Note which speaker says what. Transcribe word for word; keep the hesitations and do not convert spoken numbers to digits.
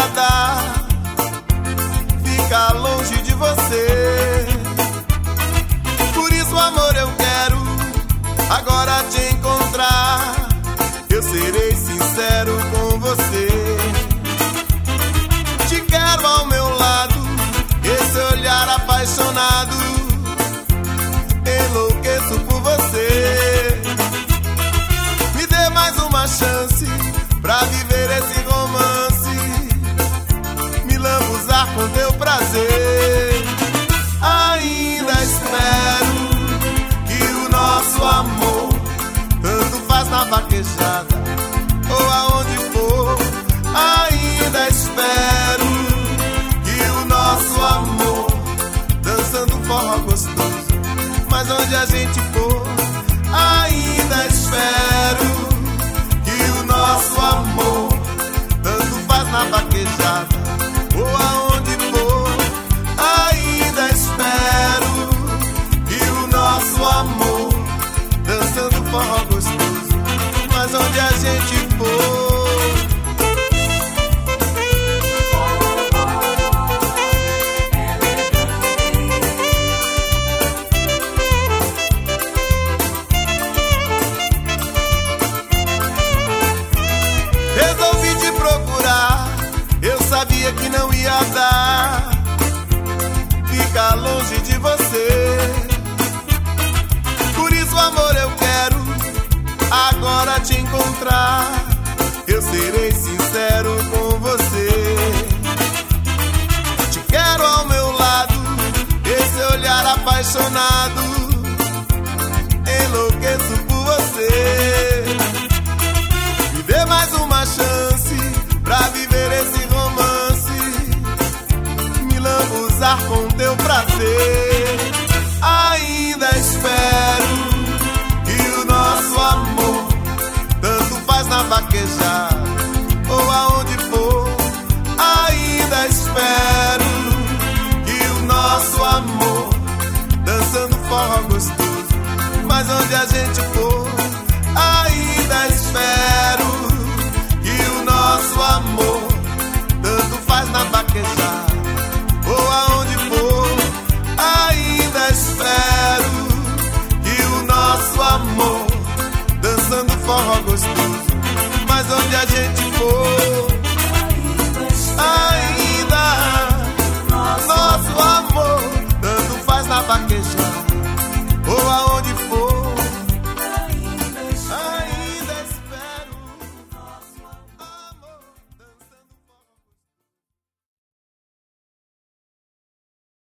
Speaker 1: ia dar ficar longe de você. Por isso, amor, eu quero agora te encontrar. Eu serei sincero com você. Te quero ao meu lado, esse olhar apaixonado. Enlouqueço por você. Me dê mais uma chance pra viver esse romance. Me lambuzar com teu prazer. Ainda espero que o nosso amor tanto faz na vaquejada ou aonde for. Ainda espero que o nosso amor dançando forró gostoso, mas onde a gente for. Ainda espero que o nosso amor tanto faz na vaquejada ou aonde for. Ainda espero que o nosso amor dançando forró gostoso, mas onde a gente for. Resolvi te procurar, eu sabia que não ia dar ficar longe de você. Por isso, amor, eu quero agora te encontrar. Eu serei sincero com você. Te quero ao meu lado, esse olhar apaixonado. Enlouqueço por você. Me dê mais uma chance pra viver esse romance. Me lambuzar com teu prazer. Ainda espero que o nosso amor tanto faz na vaquejada ou aonde for. Ainda espero que o nosso amor dançando forró gostoso, mas onde a gente for. Ainda espero que o nosso amor tanto faz na vaquejada ou aonde for. Ainda espero que o nosso amor dançando forró gostoso, mas onde a gente for.